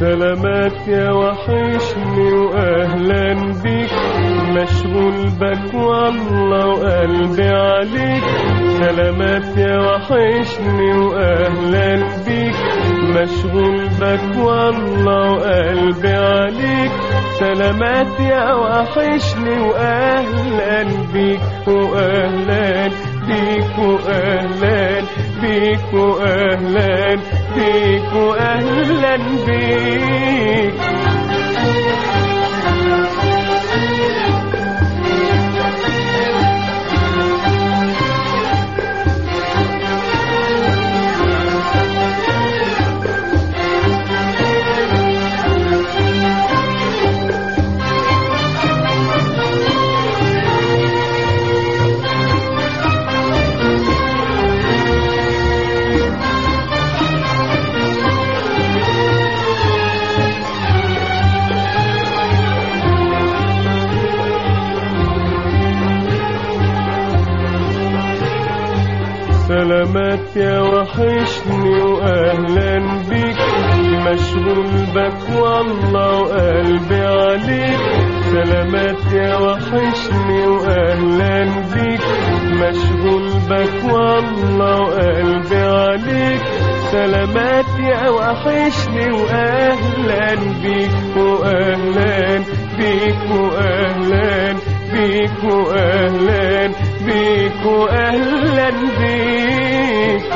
سلامات يا وحشني واهلا بيك، مشغول بك والله وقلبي عليك. سلامات يا وحشني واهلا بيك، مشغول بك والله وقلبي عليك. سلامات يا وحشني واهلا بيك واهلا بيك واهلا بيك واهلا بيك واهلا بيك. سلامات يا وحشني واهلا بيك، مشغول بك والله وقلبي عليك. سلامات يا وحشني واهلا بيك، مشغول بك والله وقلبي عليك. سلامات يا وحشني واهلا بيك واهلا بيك واهلا بيك واهلا بيك واهلا بيك.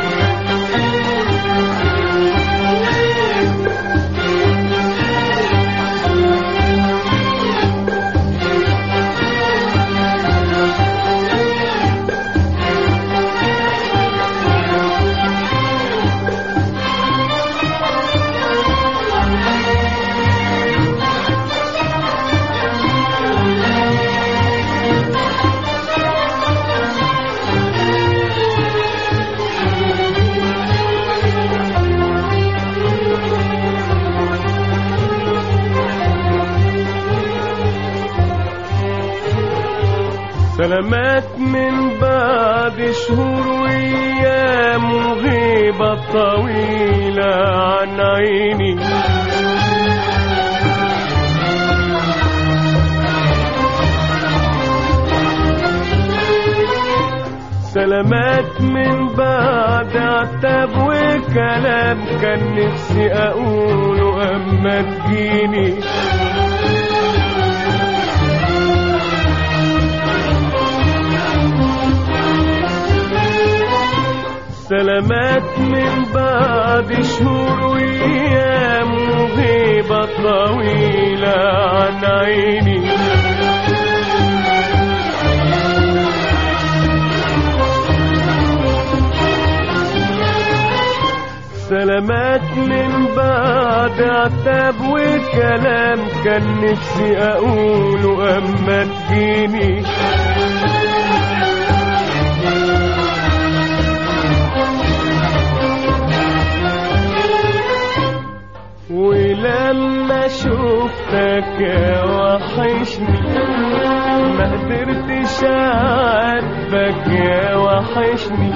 سلامات من بعد شهور وايام وغيبة طويلة عن عيني. سلامات من بعد عتاب وكلام كان نفسي اقوله اما تجيني. سلامات من بعد شهور وايام وغيبة طويلة عن عيني. سلامات من بعد عتاب وكلام كان نفسي اقوله اما تجيني. ولما شوفتك يا وحشني ما قدرتش اعاتبك يا وحشني.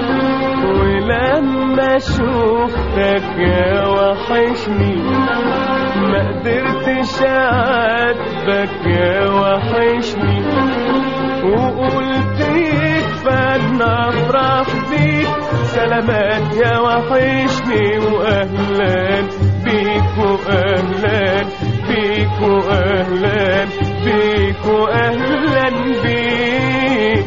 ولما شوفتك يا وحشني ما قدرتش اعاتبك يا وحشني. وقلت يكفانا افرح بيك. سلامات يا وحشني واهلا بيك واهلا بيك واهلا بيك واهلا بيك.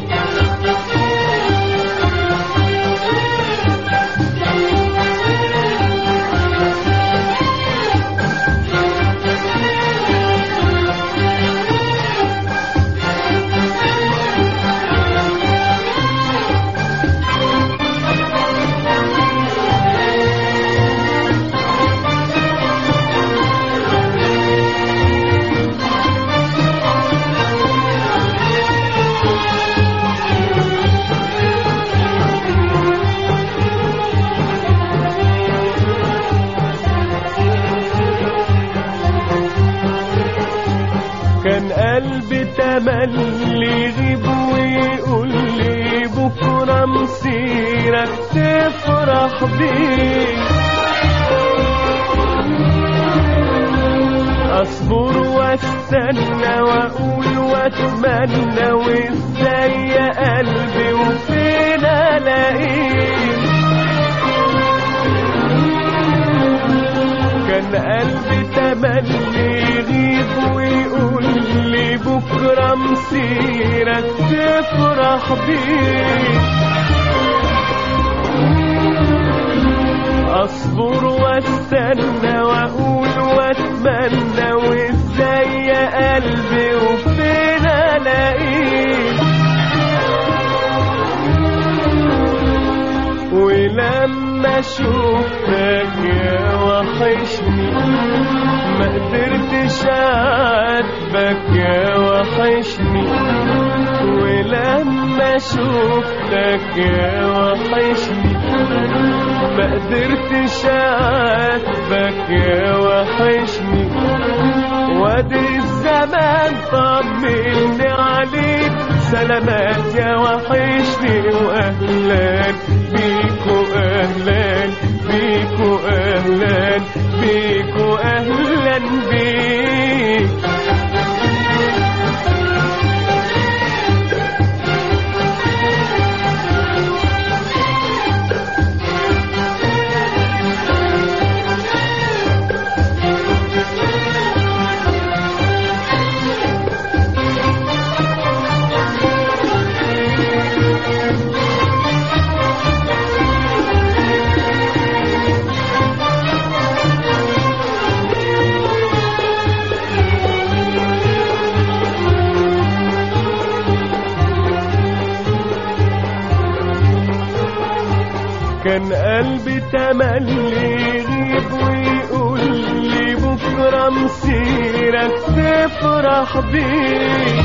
كان قلبي تملي يغيب ويقول لي بكره مسيرك تفرح بيه. واستنى واقول واتمنى وازاي يا قلبي وفين الاقيك. كان قلبي تملي يغيب ويقول لي بكره مسيرك تفرح بيك. اصبر واستنى واقول واتمنى وازاي يا قلبي وفين الاقيك. ولما شوفتك يا وحشني ما قدرتش اعاتبك يا وحشني. ولما شوفتك يا وحشني ما قدرتش اعاتبك يا وحشني. وادي الزمان طمني عليك سلامات يا وحشني. واهلا بيك واهلا بيك واهلا بيك واهلا بيك. كان قلبي تملي يغيب ويقول لي بكره مسيرك تفرح بيك.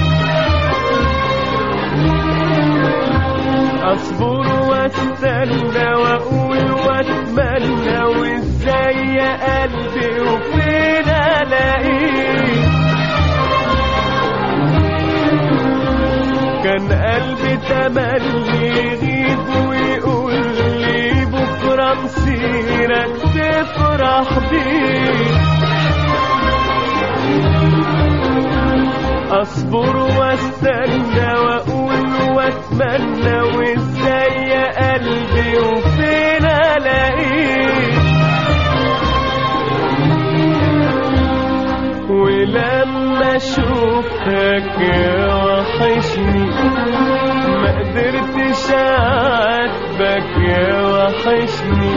اصبر واستنى واقول واتمنى وازاي يا قلبي وفين الاقيك. كان قلبي تملي يغيب ويقول لي بكره مسيرك تفرح بيك. اصبر واستنى واقول واتمنى وازاي يا قلبي وفين الاقيك. ولما شوفتك يا وحشني ما قدرتش اعاتبك يا وحشني.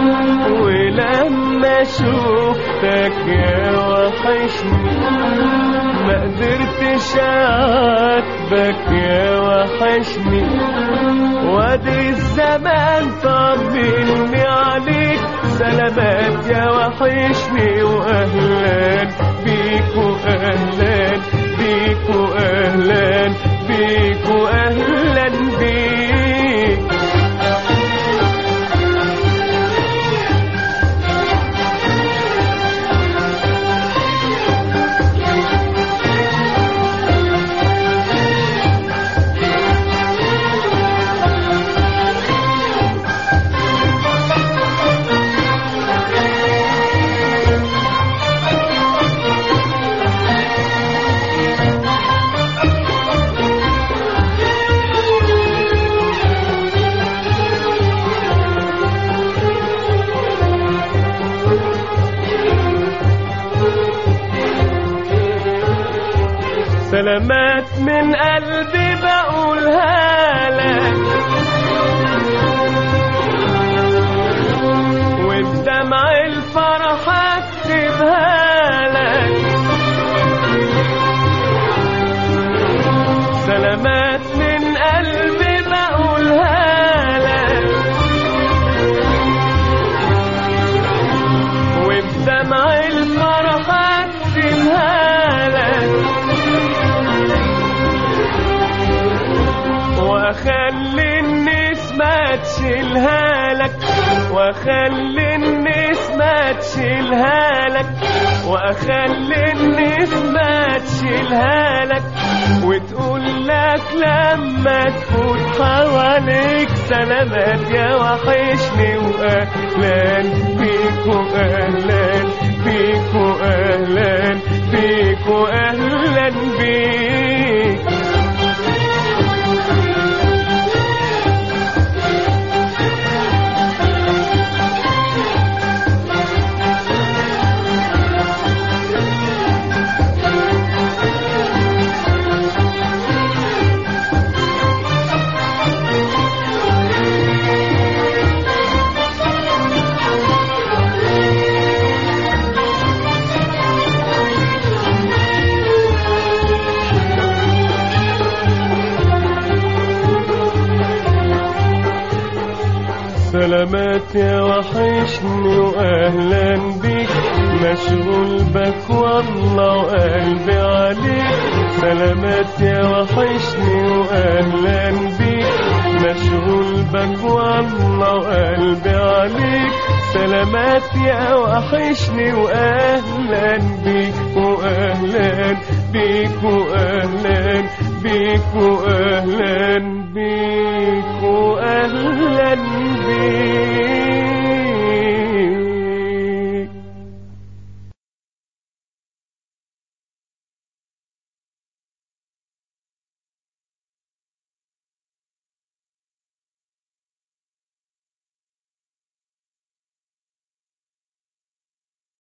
ولما شوفتك يا وحشني ما قدرتش اعاتبك يا وحشني. وادي الزمان طمني عليك سلامات يا وحشني. واهلا بيك واهلا بيك واهلا بيك واهلا بيك. سلامات من قلبي بقولها لك وبدمع الفرح اكتبها لك. سلامات من قلبي بقولها لك وبدمع الفرح اكتبها لك. واخلي النسمة تشيلها لك واخلي النسمة تشيلها لك واخلي النسمة تشيلها لك وتقول لك لما تفوت حواليك سلامات يا وحشني. واهلا بيك واهلا بيك واهلا بيك واهلا سلامات يا وحشني واهلا بيك، مشغول بك والله وقلبي عليك. سلامات يا وحشني واهلا بيك، مشغول بك والله وقلبي عليك. سلامات يا وحشني واهلا بيك، واهلا بيك، واهلا بيك، واهلا بيك، واهلا بيك.